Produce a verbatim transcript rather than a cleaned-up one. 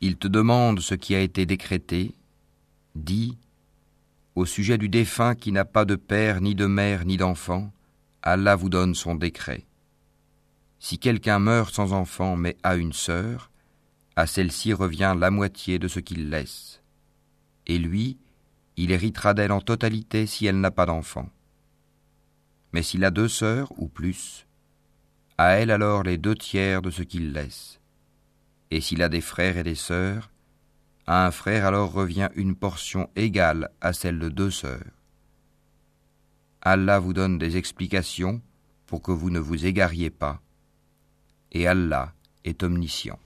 Il te demande ce qui a été décrété, dis, au sujet du défunt qui n'a pas de père, ni de mère, ni d'enfant, Allah vous donne son décret. Si quelqu'un meurt sans enfant mais a une sœur, à celle-ci revient la moitié de ce qu'il laisse. Et lui, il héritera d'elle en totalité si elle n'a pas d'enfant. Mais s'il a deux sœurs ou plus, à elle alors les deux tiers de ce qu'il laisse. Et s'il a des frères et des sœurs, à un frère alors revient une portion égale à celle de deux sœurs. Allah vous donne des explications pour que vous ne vous égariez pas, et Allah est omniscient.